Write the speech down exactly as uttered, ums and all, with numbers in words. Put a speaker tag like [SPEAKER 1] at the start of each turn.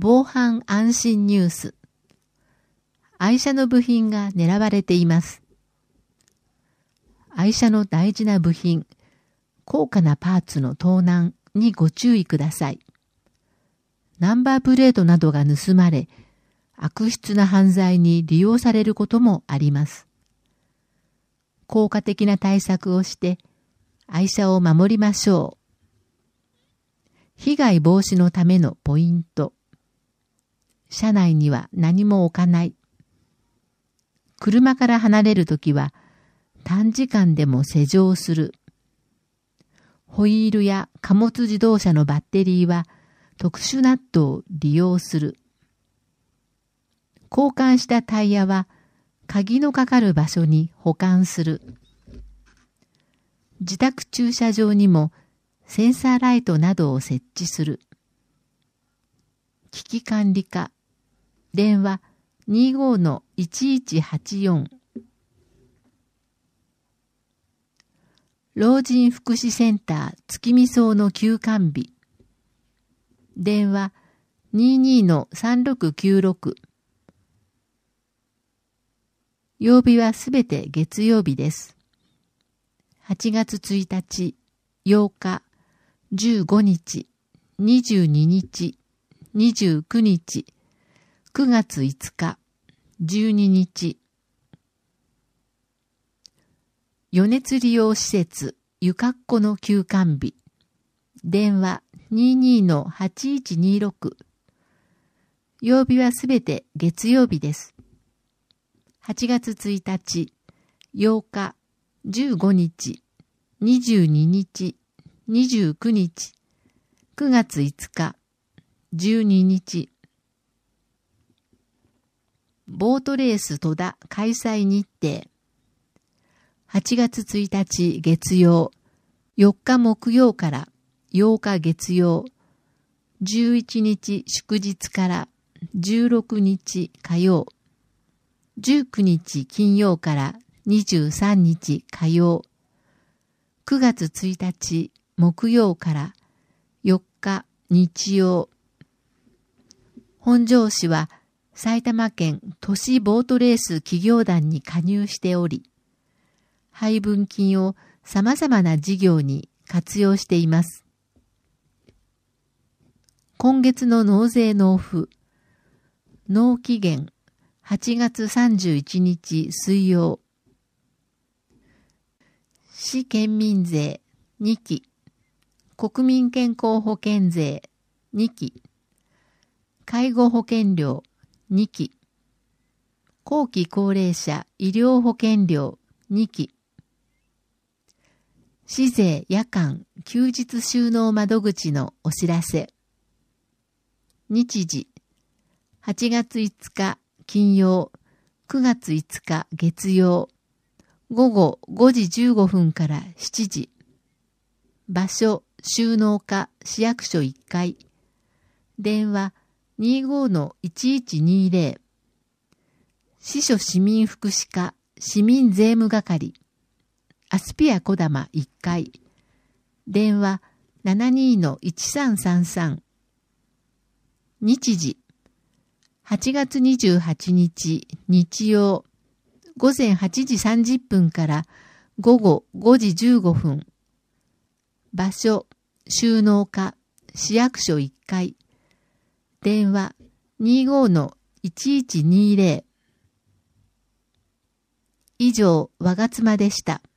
[SPEAKER 1] 防犯安心ニュース。愛車の部品が狙われています。愛車の大事な部品、高価なパーツの盗難にご注意ください。ナンバープレートなどが盗まれ、悪質な犯罪に利用されることもあります。効果的な対策をして、愛車を守りましょう。被害防止のためのポイント。車内には何も置かない。車から離れるときは短時間でも施錠する。ホイールや貨物自動車のバッテリーは特殊ナットを利用する。交換したタイヤは鍵のかかる場所に保管する。自宅駐車場にもセンサーライトなどを設置する。危機管理課。電話 にじゅうごのいちいちはちよん。老人福祉センター月見荘の休館日。電話 にじゅうにのさんろくきゅうろく。曜日はすべて月曜日です。はちがつついたち、ようか、じゅうごにち、にじゅうににち、にじゅうくにち、くがついつか、じゅうににち。余熱利用施設、ゆかっこの休館日。電話 にじゅうにのはちいちにろく。曜日はすべて月曜日です。はちがつついたち、ようか、じゅうごにち、にじゅうににち、にじゅうくにち、くがついつか、じゅうににち。ボートレース戸田開催日程。はちがつついたち月曜、よっか木曜からようか月曜、じゅういちにち祝日からじゅうろくにち火曜、じゅうくにち金曜からにじゅうさんにち火曜、くがつついたち木曜からよっか日曜。本庄市は埼玉県都市ボートレース企業団に加入しており、配分金を様々な事業に活用しています。今月の納税納付、納期限はちがつさんじゅういちにち水曜。市県民税にき、国民健康保険税にき、介護保険料にき、後期高齢者医療保険料にき、市税夜間休日収納窓口のお知らせ。日時、はちがついつか金曜、くがついつか月曜、ごごごじじゅうごふんからしちじ。場所、収納課市役所いっかい。電話 にじゅうごのいちいちにぜろ。市所市民福祉課市民税務係。アスピアこだまいっかい。電話 ななじゅうにのいちさんさんさん。日時、はちがつにじゅうはちにち日曜、ごぜんはちじさんじゅっぷんからごごごじじゅうごふん。場所、収納課市役所いっかい。電話 にじゅうごのいちいちにぜろ。以上、わがつまでした。